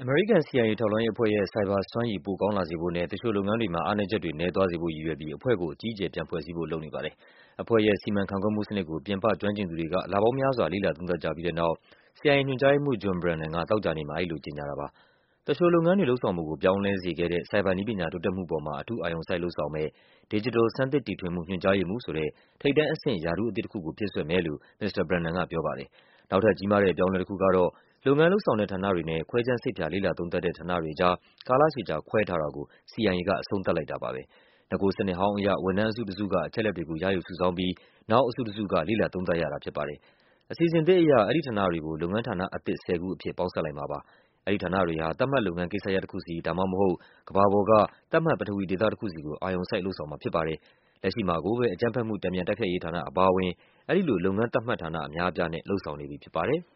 အမေရိကန် CIA ထောက်လှမ်းရေးအဖွဲ့ရဲ့ ဆိုက်ဘာစွမ်းရည် ပိုကောင်းလာစေဖို့နဲ့ သူလျှိုလုပ်ငန်းတွေမှာ အားနည်းချက်တွေ နည်းသွားစေဖို့ ရည်ရွယ်ပြီး အဖွဲ့ကို အကြီးအကျယ် ပြန်ဖွဲ့စည်းဖို့ လုပ်နေပါတယ်။ အဖွဲ့ရဲ့ စီမံခန့်ခွဲမှုစနစ်ကို ပြင်ပကျွမ်းကျင်သူတွေက လပေါင်းများစွာ လေ့လာသုံးသပ်ကြပြီးတဲ့နောက် CIA ညွှန်ကြားရေးမှူး John Brennan က သောကြာနေ့မှာ အဲဒီလိုကြေညာတာပါ။ သူလျှိုလုပ်ငန်းတွေ လုပ်ဆောင်ပုံကို ပြောင်းလဲစေခဲ့တဲ့ ဆိုက်ဘာနည်းပညာ တိုးတက်မှုပေါ်မှာ အထူးအာရုံစိုက် လုပ်ဆောင်မယ့် Digital ဆန်းသစ်တီထွင်မှု ညွှန်ကြားရေးမှူးဆိုတဲ့ ထိပ်တန်းအဆင့် ရာထူးအသစ်တခုကို ဖြည့်စွက်မယ်လို့ မစ္စတာ Brennan ကပြောပါတယ်။ နောက်ထပ်ကြီးမားတဲ့ အပြောင်းအလဲတခုကတော့ လုပ်ငန်းလုပ်ဆောင်တဲ့ဌာနတွေနဲ့ ခွဲခြမ်းစိတ်ဖြာ လေ့လာသုံးသပ်တဲ့ဌာနတွေကြား ကာလရှည်ကြာ ခွဲထားတာကို CIA က အဆုံးသတ်လိုက်တာပါပဲ။ နဂိုစနစ်ဟောင်းအရ ဝန်ထမ်းအစုတစုက အချက်အလက်တွေကို ရယူစုဆောင်းပြီး နောက်အစုတစုက လေ့လာသုံးသပ်ရတာဖြစ်ပါတယ်။ အစီအစဉ်သစ်အရ အဲဒီဌာနတွေကို လုပ်ငန်းဌာနအသစ် 10 ခုအဖြစ် ပေါင်းစပ်လိုက်မှာပါ။ အဲဒီဌာနတွေဟာ သတ်မှတ်လုပ်ငန်းကိစ္စရပ်တခုစီ ဒါမှမဟုတ် ကမ္ဘာပေါ်က သတ်မှတ် ပထဝီဒေသတခုစီကို အာရုံစိုက် လုပ်ဆောင်မှာဖြစ်ပါတယ်။ လက်ရှိမှာကိုပဲ အကြမ်းဖက်မှု တန်ပြန်တိုက်ဖျက်ရေးဌာနအပါအဝင် အဲဒီလို လုပ်ငန်းသတ်မှတ်ဌာန အများအပြားနဲ့ လုပ်ဆောင်နေပြီဖြစ်ပါတယ်။